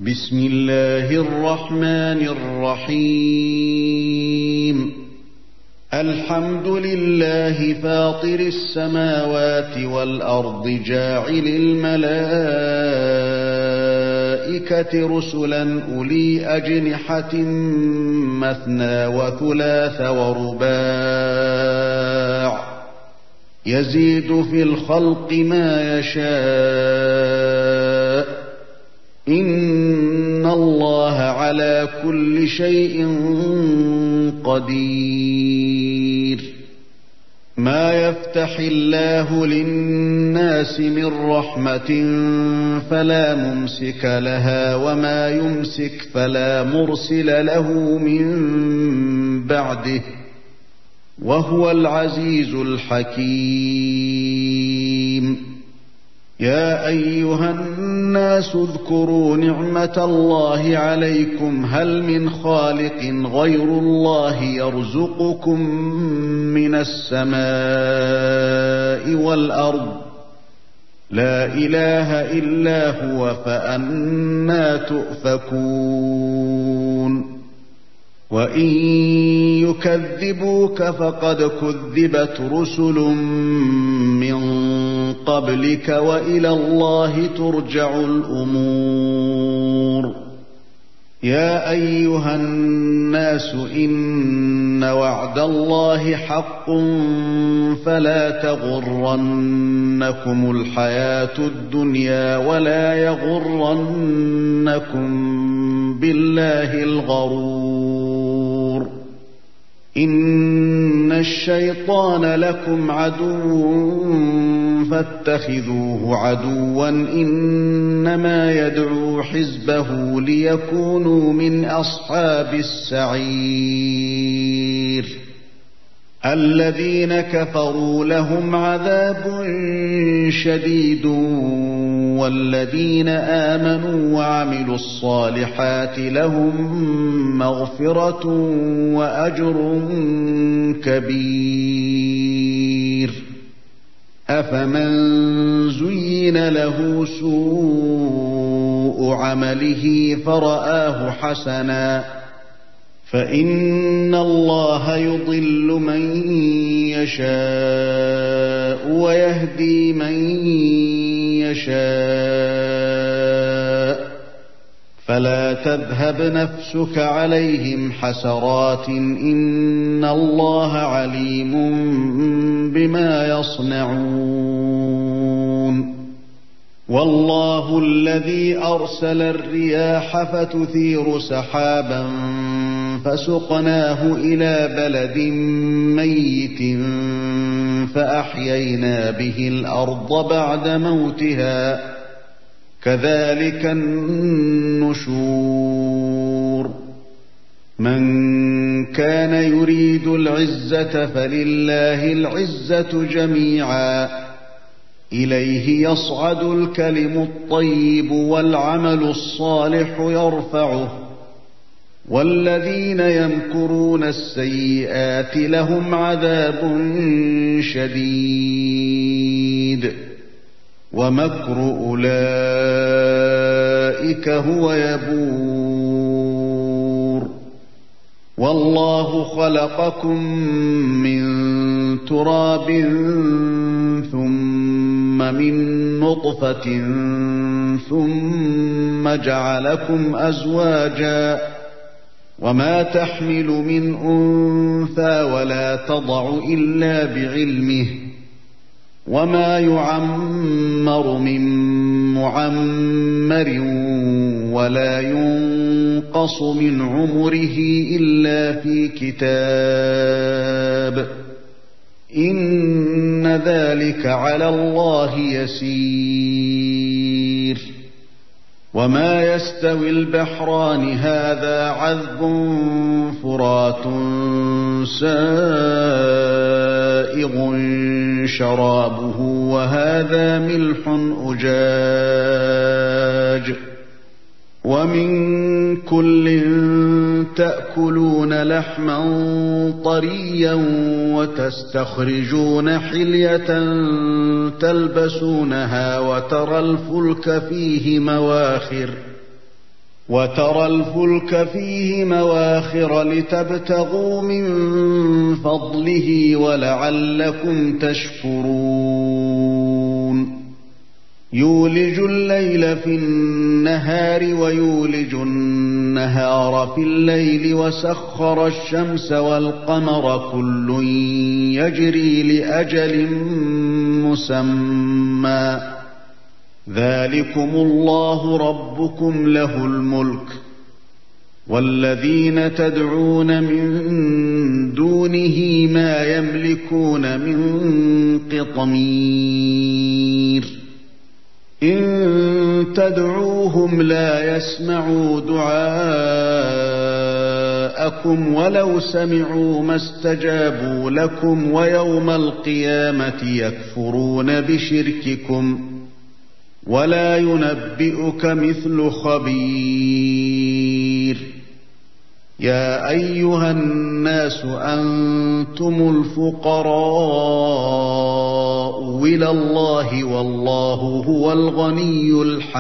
بسم الله الرحمن الرحيم الحمد لله فاطر السماوات والأرض جاعل الملائكة رسلا أولي أجنحة مثنى وثلاث ورباع يزيد في الخلق ما يشاء إن الله على كل شيء قدير ما يفتح الله للناس من رحمة فلا ممسك لها وما يمسك فلا مرسل له من بعده وهو العزيز الحكيم يا أيها الناس اذكروا نعمة الله عليكم هل من خالق غير الله يرزقكم من السماء والأرض لا إله إلا هو فأنى تؤفكون وإن يكذبوك فقد كذبت رسل من قبلك وإلى الله ترجع الأمور يا أيها الناس إن وعد الله حق فلا تغرنكم الحياة الدنيا ولا يغرنكم بالله الغرور إن الشيطان لكم عدو فاتخذوه عدوا إنما يدعو حزبه ليكونوا من أصحاب السعير الذين كفروا لهم عذاب شديد والذين آمنوا وعملوا الصالحات لهم مغفرة وأجر كبير أفمن زين له سوء عمله فرآه حسنا فإن الله يضل من يشاء ويهدي من يشاء فلا تذهب نفسك عليهم حسرات إن الله عليم بما يصنعون والله الذي أرسل الرياح فتثير سحابا فسقناه إلى بلد ميت فأحيينا به الأرض بعد موتها كذلك النشور من كان يريد العزة فلله العزة جميعا إليه يصعد الكلم الطيب والعمل الصالح يرفعه والذين يمكرون السيئات لهم عذاب شديد ومكر أولئك هو يبور والله خلقكم من تراب ثم من نطفة ثم جعلكم أزواجا وما تحمل من أنثى ولا تضع إلا بعلمه وما يعمر من معمر ولا ينقص من عمره إلا في كتاب إن ذلك على الله يسير وما يستوي البحران هذا عذب فرات سائغ شرابه وهذا ملح أجاج ومن كل تأكلون لحما طريا وتستخرجون حلية تلبسونها وترى الفلك فيه مواخر وترى الفلك فيه مواخر لتبتغوا من فضله ولعلكم تشكرون يولج الليل في النهار ويولج النهار في الليل وسخر الشمس والقمر كل يجري لأجل مسمى ذلكم الله ربكم له الملك والذين تدعون من دونه ما يملكون من قطمير إن تدعوهم لا يسمعوا دعاءكم ولو سمعوا ما استجابوا لكم ويوم القيامة يكفرون بشرككم ولا ينبئك مثل خبير يا أيها الناس أنتم الفقراء إلى الله والله هو الغني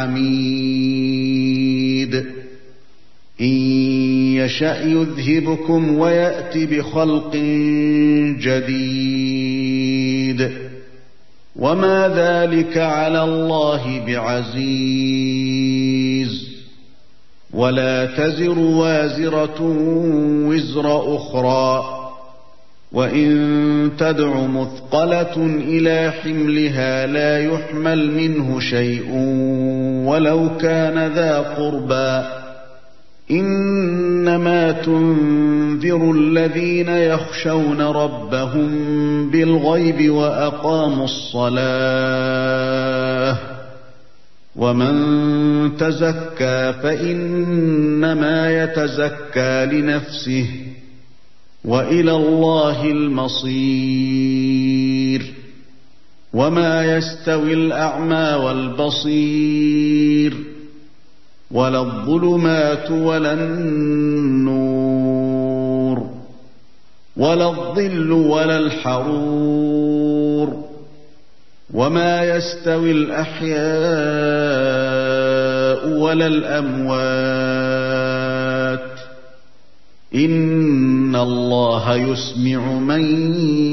الحميد إن يشأ يذهبكم ويأت بخلق جديد وما ذلك على الله بعزيز ولا تزر وازرة وزر أخرى وإن تدع مثقلة إلى حملها لا يحمل منه شيء ولو كان ذا قربى إنما تنذر الذين يخشون ربهم بالغيب وأقاموا الصلاة ومن تزكى فإنما يتزكى لنفسه وإلى الله المصير وما يستوي الأعمى والبصير ولا الظلمات ولا النور ولا الظل ولا الحرور وما يستوي الأحياء ولا الأموات إن الله يسمع من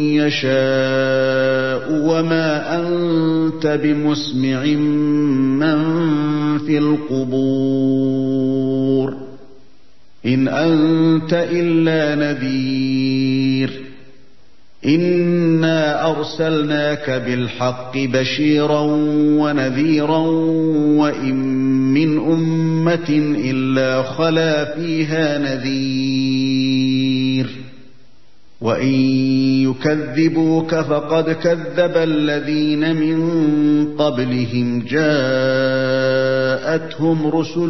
يشاء وما أنت بمسمع من في القبور إن أنت إلا نذير إنا أرسلناك بالحق بشيرا ونذيرا وإن من أمة إلا خلا فيها نذير وإن يكذبوك فقد كذب الذين من قبلهم جاءتهم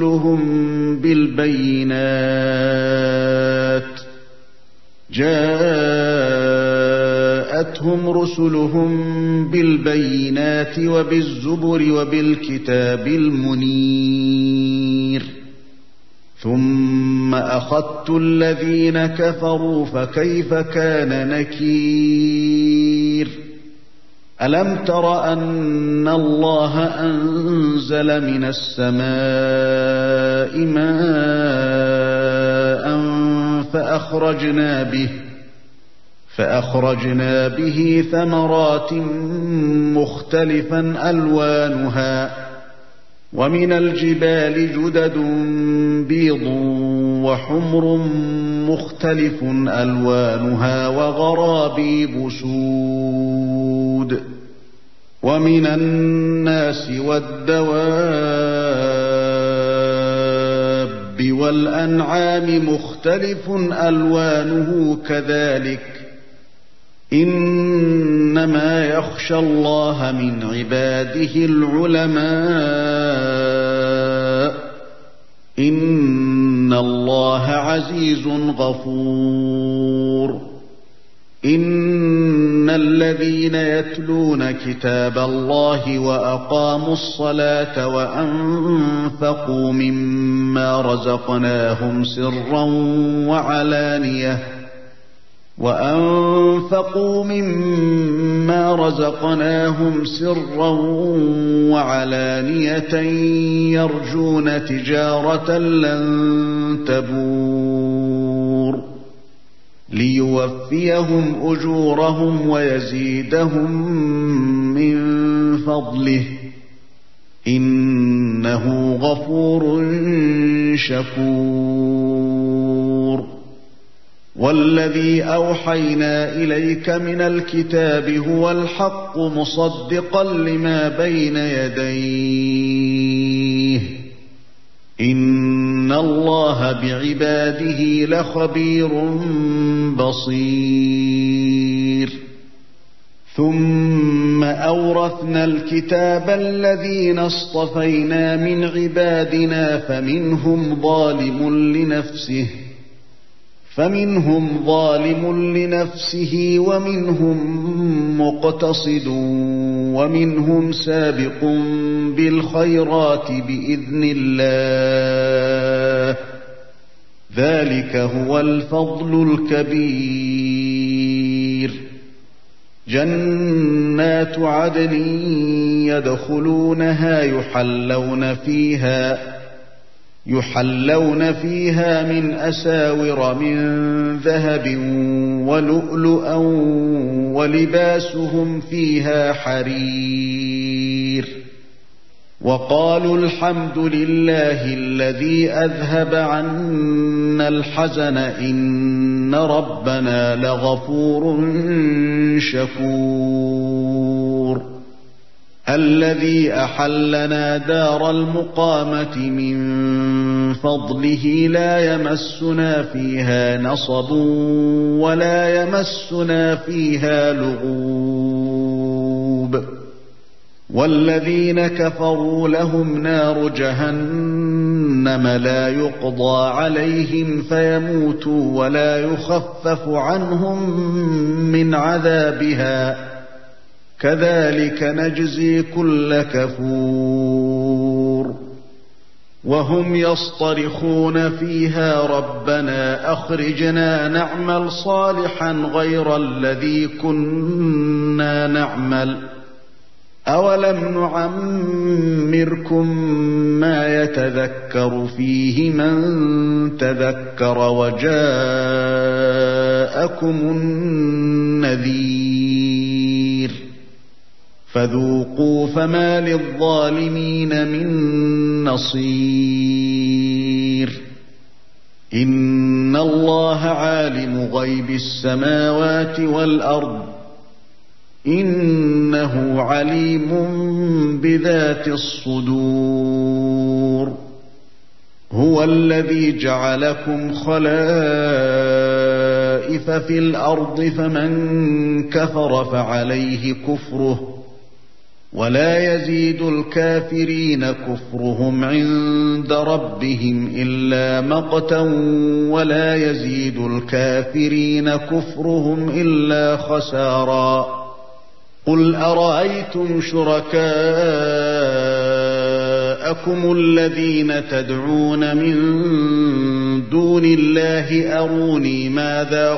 رسلهم بالبينات وبالزبر وبالكتاب المنير ثم أخذت الذين كفروا فكيف كان نكير ألم تر أن الله أنزل من السماء ماء فأخرجنا به ثمرات مختلفا ألوانها ومن الجبال جدد بيض وحمر مختلف ألوانها وغرابيب سود ومن الناس والدواب والأنعام مختلف ألوانه كذلك إنما يخشى الله من عباده العلماء إن الله عزيز غفور إن الذين يتلون كتاب الله وأقاموا الصلاة وأنفقوا مما رزقناهم سرا وأنفقوا مما رزقناهم سرا وعلانية يرجون تجارة لن تبور ليوفيهم أجورهم ويزيدهم من فضله إنه غفور شكور والذي أوحينا إليك من الكتاب هو الحق مصدقا لما بين يديه إن الله بعباده لخبير بصير ثم أورثنا الكتاب الذين اصطفينا من عبادنا فمنهم ظالم لنفسه ومنهم مقتصد ومنهم سابق بالخيرات بإذن الله ذلك هو الفضل الكبير جنات عدن يدخلونها يحلون فيها من أساور من ذهب ولؤلؤا ولباسهم فيها حرير وقالوا الحمد لله الذي أذهب عنا الحزن إن ربنا لغفور شكور الذي أحلنا دار المقامة من فضله لا يمسنا فيها نصب ولا يمسنا فيها لغوب والذين كفروا لهم نار جهنم لا يقضى عليهم فيموتوا ولا يخفف عنهم من عذابها كذلك نجزي كل كفور وهم يصطرخون فيها ربنا أخرجنا نعمل صالحا غير الذي كنا نعمل أولم نعمركم ما يتذكر فيه من تذكر وجاءكم النذير فذوقوا فما للظالمين من نصير إن الله عالم غيب السماوات والأرض إنه عليم بذات الصدور هو الذي جعلكم خلائف في الأرض فمن كفر فعليه كفره ولا يزيد الكافرين كفرهم عند ربهم إلا مقتا ولا يزيد الكافرين كفرهم إلا خسارا قل أرأيتم شركاءكم الذين تدعون من دون الله أروني ماذا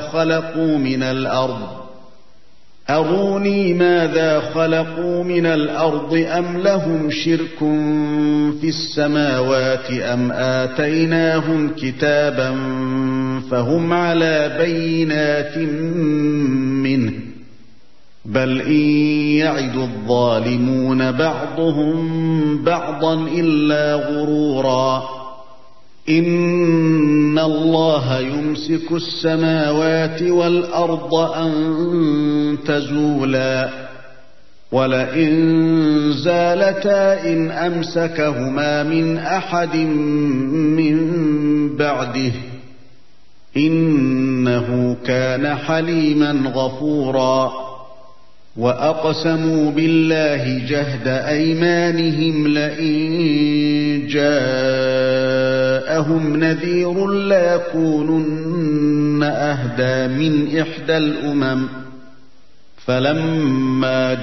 خلقوا من الأرض أم لهم شرك في السماوات أم آتيناهم كتابا فهم على بينات منه بل إن يعد الظالمون بعضهم بعضا إلا غرورا إن الله يمسك السماوات والأرض أن تزولا ولئن زالتا إن أمسكهما من أحد من بعده إنه كان حليما غفورا وأقسموا بالله جهد أيمانهم لئن جاءهم نذير ليكونن أهدى من إحدى الأمم فلما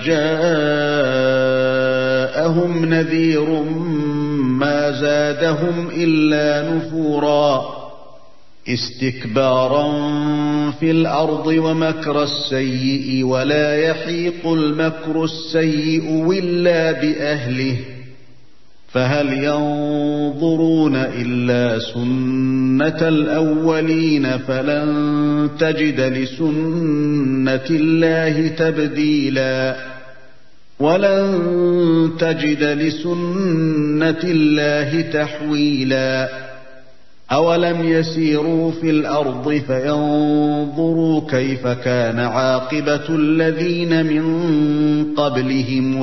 جاءهم نذير ما زادهم إلا نفورا استكبارا في الأرض ومكر السيء ولا يحيق المكر السيء إلا بأهله فهل ينظرون إلا سنة الأولين فلن تجد لسنة الله تبديلا ولن تجد لسنة الله تحويلا أولم يسيروا في الأرض فينظروا كيف كان عاقبة الذين من قبلهم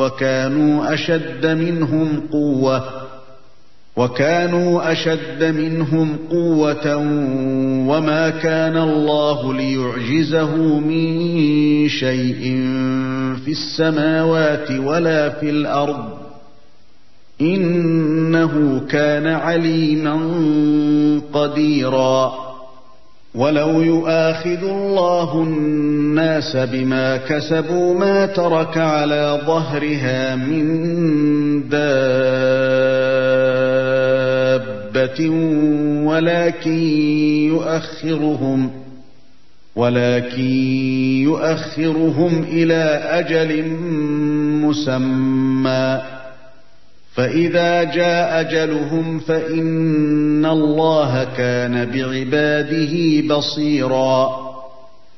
وكانوا أشد منهم قوة وما كان الله ليعجزه من شيء في السماوات ولا في الأرض إنه كان عليما قديرا ولو يؤاخذ الله الناس بما كسبوا ما ترك على ظهرها من دابة ولكن يؤخرهم إلى أجل مسمى فإذا جاء أجلهم فإن الله كان بعباده بصيرا